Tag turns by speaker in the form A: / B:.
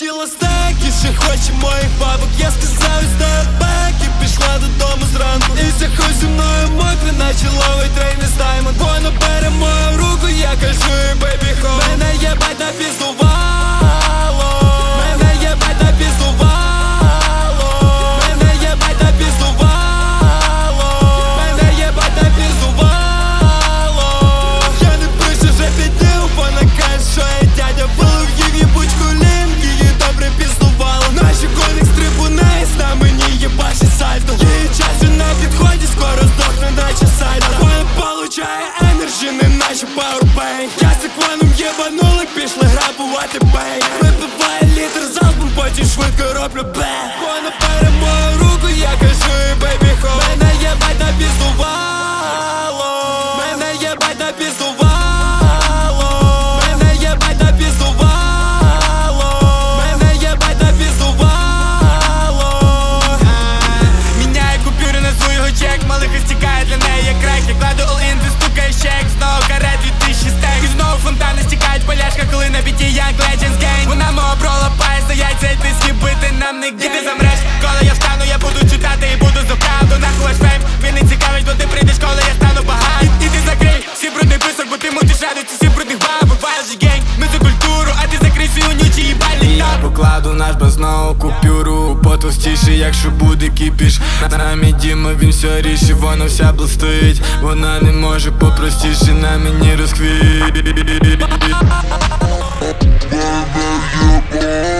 A: хотіла стеки, ще хоче моїх бабок. Я сказав, стаю беки, пішла додому зранку. І заходь зі мною мокре, наче ловить трейни з Даймонд. Вона бере мою руку, я кажу їй бейбі хоум. Мене єбать напіздувало, мене єбать напіздувало, мене єбать напіздувало, мене єбать напіздувало. Я не пишу вже 5 днів, вона каже, що я дядя. Вилив їм єбучку лін, її добре піздувало. Наші коник з трибуни, з нами мені єбачить сальто. Її час і на підході, скоро здохне, наче сальто. Вона получає енерджі, не наче пауербейн. Я з циклоном єбанули, пішли грабувати бейн. Випиває літр залпом, потім швидко роблю бек. Вона бере мою руку, я кажу їй бейбі хоум. Мене єбать напіздувало, мене єбать напіздувало, мене єбать напіздувало, мене єбать напіздувало. Міняє купюри на свого чек, малих стікає для неї як крек. Я кладу all-in, ти стукає чек, знову карет 2000 стек. І знову фонтани стікають поляшка, коли на біті Young Legends Gang. Вона мого брола пає, стоять цей тиск і бити нам не гей. І ти замреш, коли я встану, я буду читати і буду за правду. Нахуй аж фейм, він не цікавить, бо ти прийдеш, коли я стану багатий. І ти закрий всі брудний писок, бо ти мутиш радості всіх брудних бабок. Вайлджі гейнг, ми за культуру, а ти закрий свій унючий їбальник. Я покладу наш баз знову купюру, потовстіше, якщо буде кіпіш. На мідімо він все рішив, вона вся блистить. Вона не може попростіше на мені розквіт.